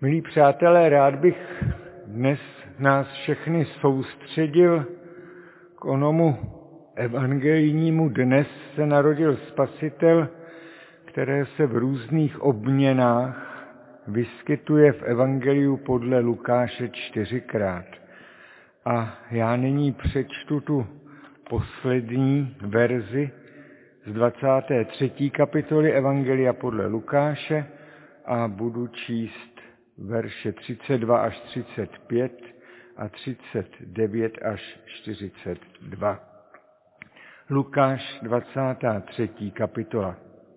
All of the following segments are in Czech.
Milí přátelé, rád bych dnes nás všechny soustředil k onomu evangelijnímu dnes se narodil Spasitel, které se v různých obměnách vyskytuje v evangeliu podle Lukáše 4krát. A já nyní přečtu tu poslední verzi z 23. kapitoly Evangelia podle Lukáše a budu číst verše 32 až 35 a 39 až 42. Lukáš 23. kapitola.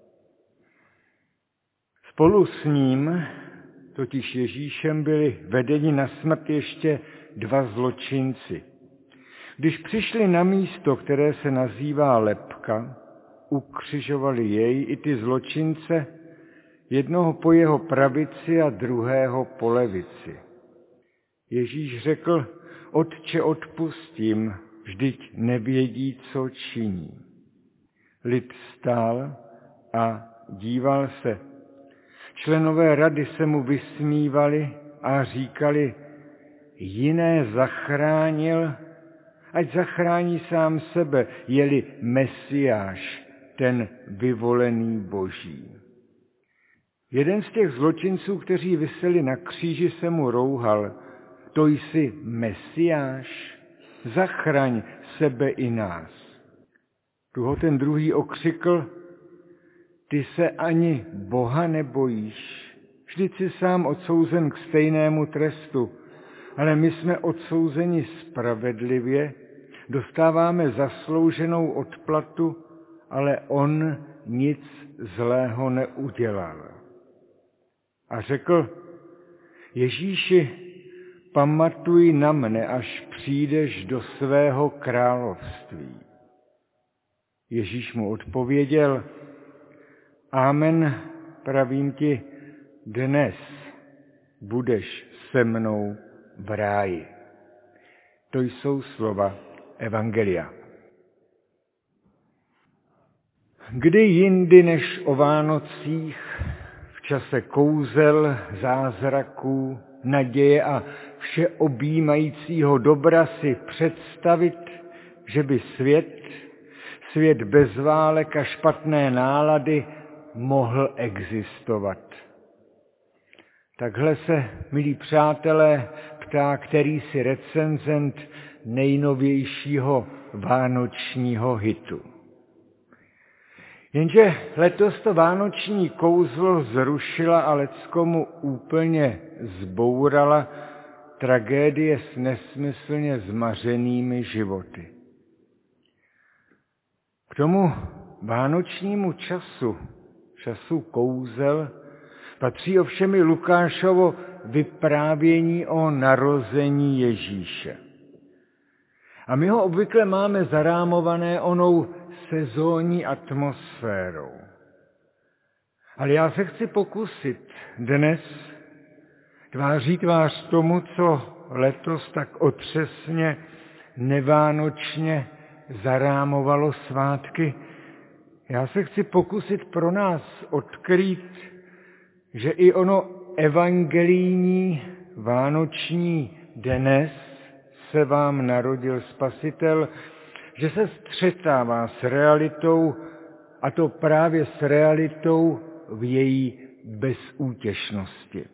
Spolu s ním, totiž Ježíšem, byli vedeni na smrt ještě dva zločinci. Když přišli na místo, které se nazývá Lebka, ukřižovali jej i ty zločince, jednoho po jeho pravici a druhého po levici. Ježíš řekl: Otče, odpustím, vždyť nevědí, co činí. Lid stál a díval se. Členové rady se mu vysmívali a říkali: jiné zachránil, ať zachrání sám sebe, je-li Mesiáš, ten vyvolený Boží. Jeden z těch zločinců, kteří viseli na kříži, se mu rouhal: to jsi Mesiáš, zachraň sebe i nás. Tu ho ten druhý okřikl: ty se ani Boha nebojíš, vždyť jsi sám odsouzen k stejnému trestu, ale my jsme odsouzeni spravedlivě, dostáváme zaslouženou odplatu, ale on nic zlého neudělal. A řekl: Ježíši, pamatuj na mne, až přijdeš do svého království. Ježíš mu odpověděl: Amen, pravím ti, dnes budeš se mnou v ráji. To jsou slova evangelia. Kdy jindy než o Vánocích, v čase kouzel, zázraků, naděje a všeobjímajícího dobra si představit, že by svět bez válek a špatné nálady mohl existovat. Takhle se, milí přátelé, ptá kterýsi recenzent nejnovějšího vánočního hitu. Jenže letos to vánoční kouzlo zrušila a leckomu úplně zbourala tragédie s nesmyslně zmařenými životy. K tomu vánočnímu času kouzel, patří ovšem i Lukášovo vyprávění o narození Ježíše. A my ho obvykle máme zarámované onou sezónní atmosférou. Ale já se chci pokusit dnes tváří tvář tomu, co letos tak otřesně, nevánočně zarámovalo svátky, já se chci pokusit pro nás odkrýt, že i ono evangelijní vánoční dnes se vám narodil Spasitel, že se střetává s realitou, a to právě s realitou v její bezútěšnosti.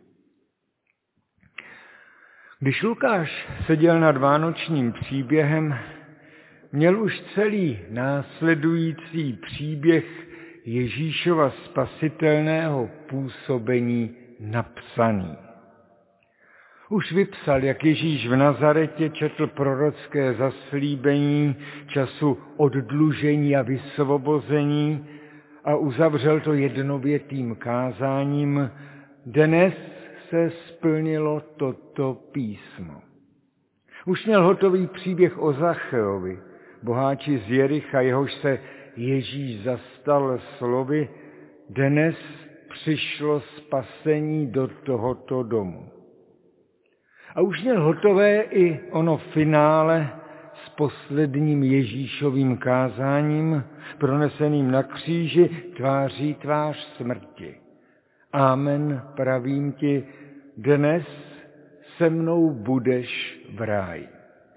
Když Lukáš seděl nad vánočním příběhem, měl už celý následující příběh Ježíšova spasitelného působení napsaný. Už vypsal, jak Ježíš v Nazaretě četl prorocké zaslíbení času oddlužení a vysvobození a uzavřel to jednovětým kázáním: dnes se splnilo toto písmo. Už měl hotový příběh o Zacheovi, boháči z Jericha, jehož se Ježíš zastal slovy: dnes přišlo spasení do tohoto domu. A už měl hotové i ono finále s posledním Ježíšovým kázáním, proneseným na kříži tváří tvář smrti. Amen, pravím ti, dnes se mnou budeš v ráji.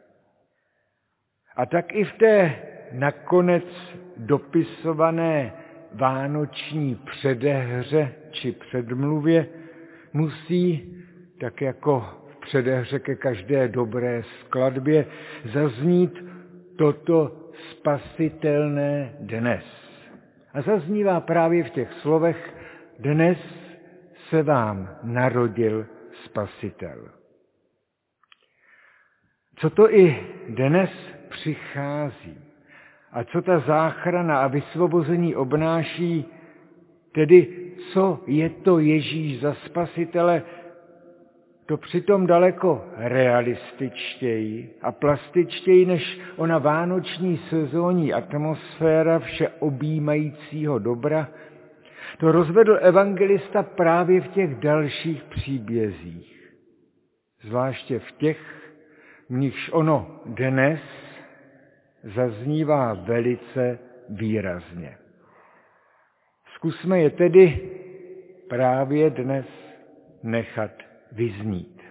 A tak i v té nakonec dopisované vánoční předehře či předmluvě musí, tak jako v předehře ke každé dobré skladbě, zaznít toto spasitelné dnes. A zaznívá právě v těch slovech: dnes se vám narodil Spasitel. Co to i dnes přichází a co ta záchrana a vysvobození obnáší, tedy co je to Ježíš za Spasitele, to přitom daleko realističtěji a plastičtěji než ona vánoční sezónní atmosféra všeobjímajícího dobra, to rozvedl evangelista právě v těch dalších příbězích. Zvláště v těch, v nichž ono dnes zaznívá velice výrazně. Zkusme je tedy právě dnes nechat vyznít.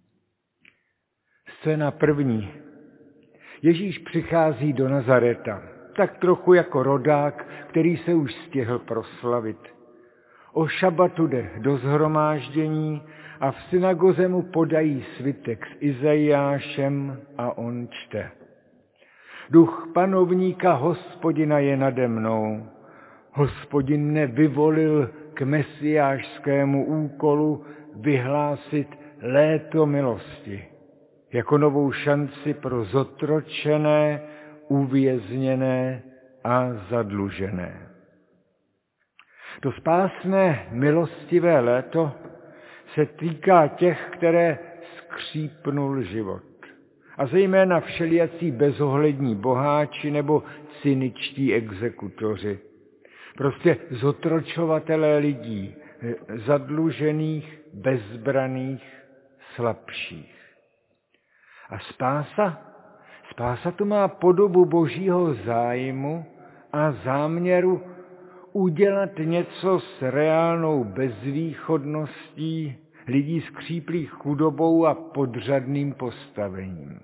Scéna první. Ježíš přichází do Nazareta, tak trochu jako rodák, který se už stihl proslavit. O šabatu jde do shromáždění a v synagoze mu podají svitek s Izajášem a on čte. Duch panovníka Hospodina je nade mnou. Hospodin mne vyvolil k mesiášskému úkolu vyhlásit léto milosti, jako novou šanci pro zotročené, uvězněné a zadlužené. To spásné milostivé léto se týká těch, které skřípnul život. A zejména všelijací bezohlední boháči nebo cyničtí exekutoři. Prostě zotročovatelé lidí, zadlužených, bezbraných, slabších. A spása to má podobu božího zájmu a záměru udělat něco s reálnou bezvýchodností lidí skříplých chudobou a podřadným postavením.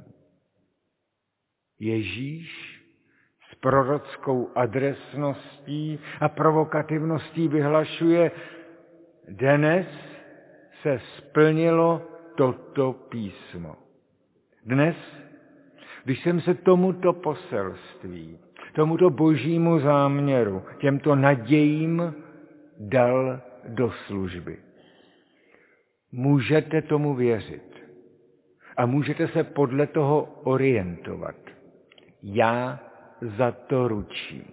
Ježíš s prorockou adresností a provokativností vyhlašuje: dnes se splnilo toto písmo. Dnes, když jsem se tomuto poselství, tomuto božímu záměru, těmto nadějím dal do služby. Můžete tomu věřit a můžete se podle toho orientovat. Já za to ručím.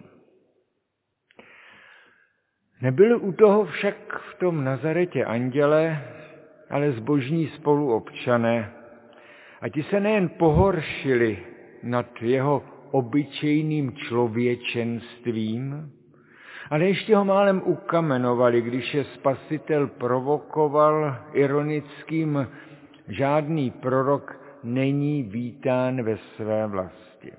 Nebyl u toho však v tom Nazaretě andělé, ale zbožní spoluobčané. A ti se nejen pohoršili nad jeho obyčejným člověčenstvím, ale ještě ho málem ukamenovali, když je Spasitel provokoval ironickým: žádný prorok není vítán ve své vlasti.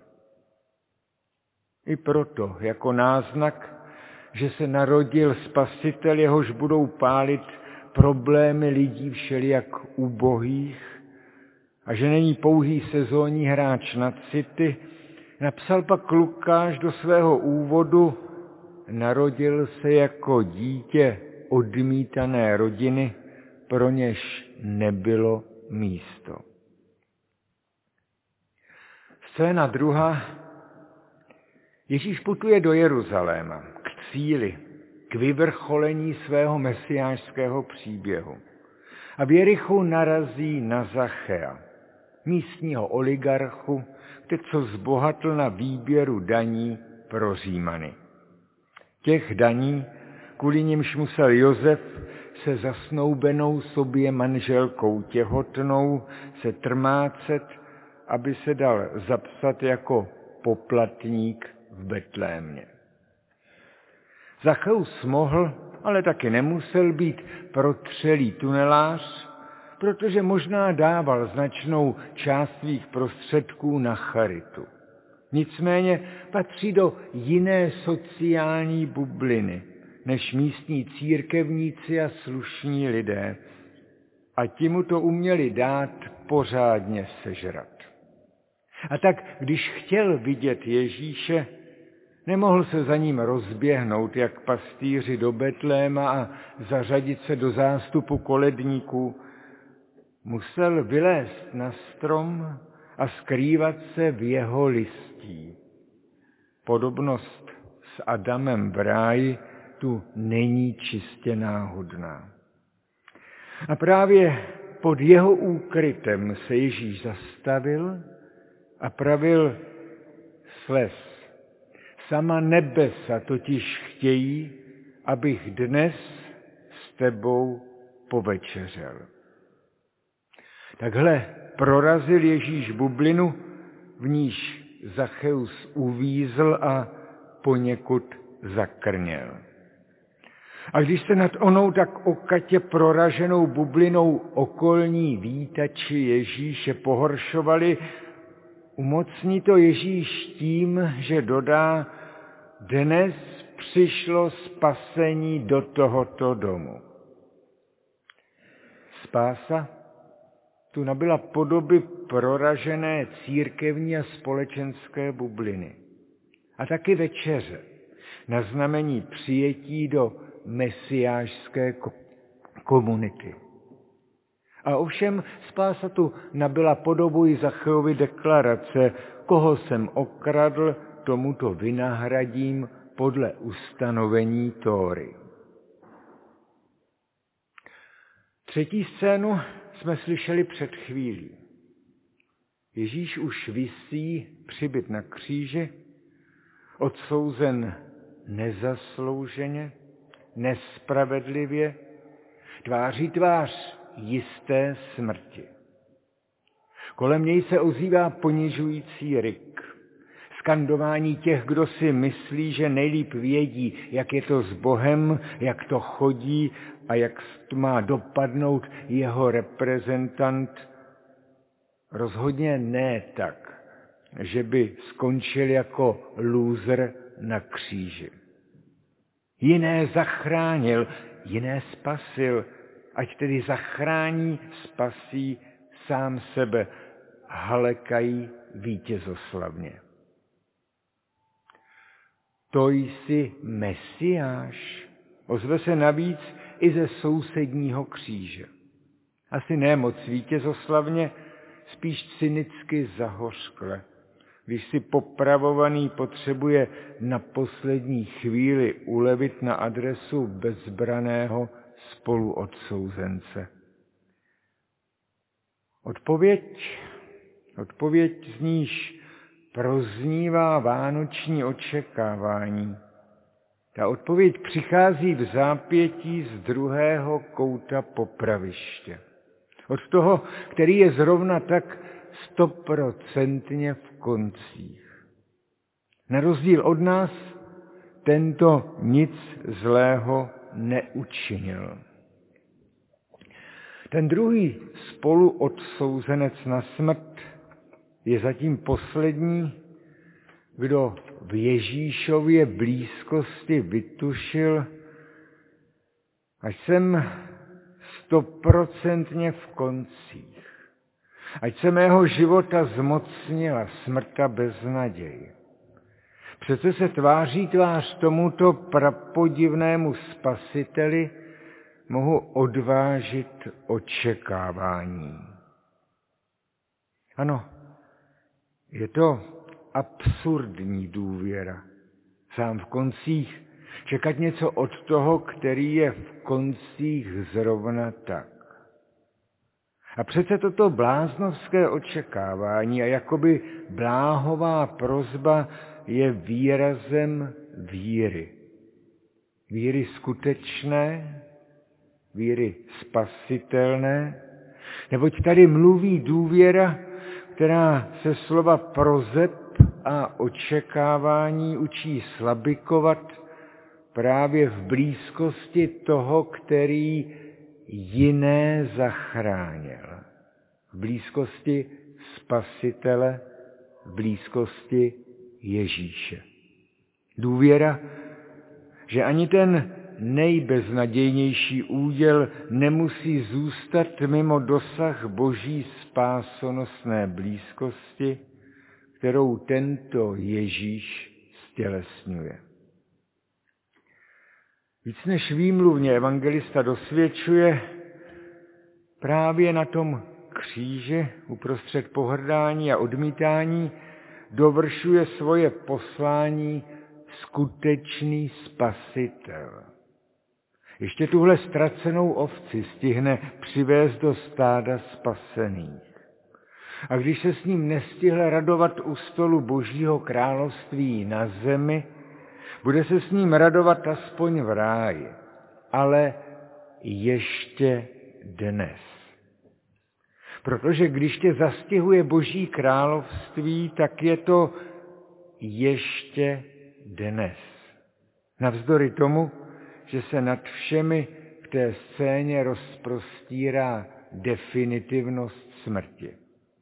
I proto, jako náznak, že se narodil Spasitel, jehož budou pálit problémy lidí všelijak ubohých, a že není pouhý sezónní hráč na city, napsal pak Lukáš do svého úvodu: narodil se jako dítě odmítané rodiny, pro něž nebylo místo. Scéna druhá. Ježíš putuje do Jeruzaléma, k cíli, k vyvrcholení svého mesiášského příběhu. A v Jerichu narazí na Zachea, místního oligarchu, co zbohatl na výběru daní pro Římany. Těch daní, kvůli nimž musel Josef se zasnoubenou sobě manželkou těhotnou se trmácet, aby se dal zapsat jako poplatník v Betlémě. Zacheus mohl, ale taky nemusel být protřelý tunelář, protože možná dával značnou část svých prostředků na charitu. Nicméně patří do jiné sociální bubliny než místní církevníci a slušní lidé. a ti mu to uměli dát pořádně sežrat. A tak, když chtěl vidět Ježíše, nemohl se za ním rozběhnout, jak pastýři do Betléma a zařadit se do zástupu koledníků. Musel vylézt na strom a skrývat se v jeho listí. Podobnost s Adamem v ráji tu není čistě náhodná. A právě pod jeho úkrytem se Ježíš zastavil a pravil: slez. Sama nebesa totiž chtějí, abych dnes s tebou povečeřel. Takhle prorazil Ježíš bublinu, v níž Zacheus uvízl a poněkud zakrněl. A když se nad onou tak okatě proraženou bublinou okolní vítači Ježíše pohoršovali, umocní to Ježíš tím, že dodá: dnes přišlo spasení do tohoto domu. Spása tu nabyla podoby proražené církevní a společenské bubliny. A taky večeře, na znamení přijetí do mesiášské komunity. A ovšem spása tu nabyla podobu i Zacheovy deklarace: koho jsem okradl, tomuto vynahradím podle ustanovení Tóry. Třetí scénu jsme slyšeli před chvílí. Ježíš už visí přibit na kříži, odsouzen nezaslouženě, nespravedlivě, tváří tvář jisté smrti. Kolem něj se ozývá ponižující ryk, skandování těch, kdo si myslí, že nejlíp vědí, jak je to s Bohem, jak to chodí a jak má dopadnout jeho reprezentant. Rozhodně ne tak, že by skončil jako lůzr na kříži. Jiné zachránil, jiné spasil, ať tedy zachrání, spasí sám sebe, halekají vítězoslavně. To jsi Mesiáš, ozve se navíc i ze sousedního kříže. Asi ne moc vítězoslavně, spíš cynicky zahořkle, když si popravovaný potřebuje na poslední chvíli ulevit na adresu bezbraného spoluodsouzence. Odpověď z níž proznívá vánoční očekávání. Ta odpověď přichází v zápětí z druhého kouta popraviště. Od toho, který je zrovna tak 100% v koncích. Na rozdíl od nás, tento nic zlého neučinil. Ten druhý spoluodsouzenec na smrt je zatím poslední, kdo v Ježíšově blízkosti vytušil: ať jsem 100% v koncích, ať se mého života zmocnila smrt a beznaděj. Přece se tváří tvář tomuto prapodivnému spasiteli mohu odvážit očekávání. Ano, je to absurdní důvěra. Sám v koncích čekat něco od toho, který je v koncích zrovna tak. A přece toto bláznovské očekávání a jakoby bláhová prosba je výrazem víry. Víry skutečné, víry spasitelné, neboť tady mluví důvěra, která se slova prozeb a očekávání učí slabikovat právě v blízkosti toho, který jiné zachránil. V blízkosti Spasitele, v blízkosti Ježíše. Důvěra, že ani ten nejbeznadějnější úděl nemusí zůstat mimo dosah Boží spásonosné blízkosti, kterou tento Ježíš stělesňuje. Víc než výmluvně evangelista dosvědčuje, právě na tom kříži uprostřed pohrdání a odmítání dovršuje svoje poslání skutečný spasitel. Ještě tuhle ztracenou ovci stihne přivést do stáda spasených. A když se s ním nestihl radovat u stolu Božího království na zemi, bude se s ním radovat aspoň v ráji, ale ještě dnes. Protože když tě zastihuje Boží království, tak je to ještě dnes. Navzdory tomu, že se nad všemi v té scéně rozprostírá definitivnost smrti.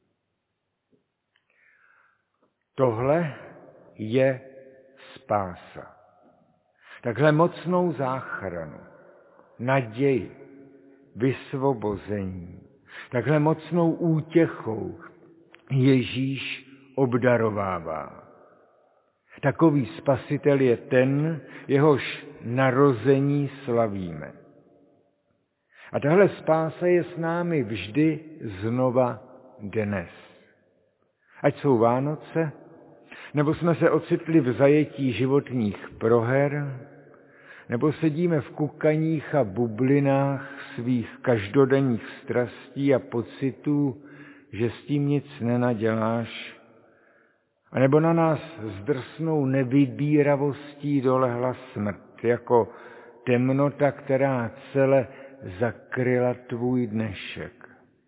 Tohle je spása. Takhle mocnou záchranu, naději, vysvobození, takhle mocnou útěchou Ježíš obdarovává. Takový spasitel je ten, jehož narození slavíme. A tahle spása je s námi vždy znova dnes. Ať jsou Vánoce, nebo jsme se ocitli v zajetí životních proher, nebo sedíme v kukaních a bublinách svých každodenních strastí a pocitů, že s tím nic nenaděláš, a nebo na nás zdrsnou nevybíravostí dolehla smrt, jako temnota, která celé zakryla tvůj dnešek.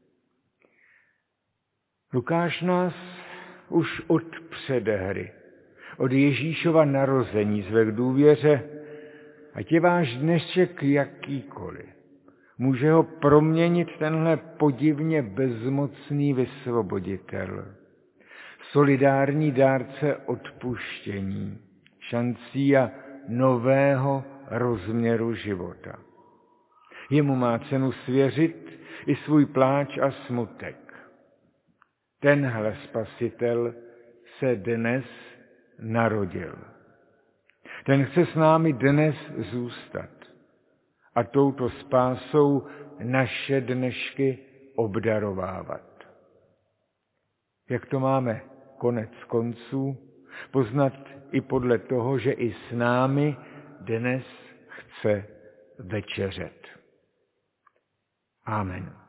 Lukáš nás už od předehry, od Ježíšova narození zve k důvěře, ať je váš dnešek jakýkoliv. Může ho proměnit tenhle podivně bezmocný vysvoboditel, solidární dárce odpuštění, šancí a nového rozměru života. Jemu má cenu svěřit i svůj pláč a smutek. Tenhle spasitel se dnes narodil. Ten chce s námi dnes zůstat a touto spásou naše dnešky obdarovávat. Jak to máme konec konců poznat i podle toho, že i s námi dnes chce večeřet. Amen.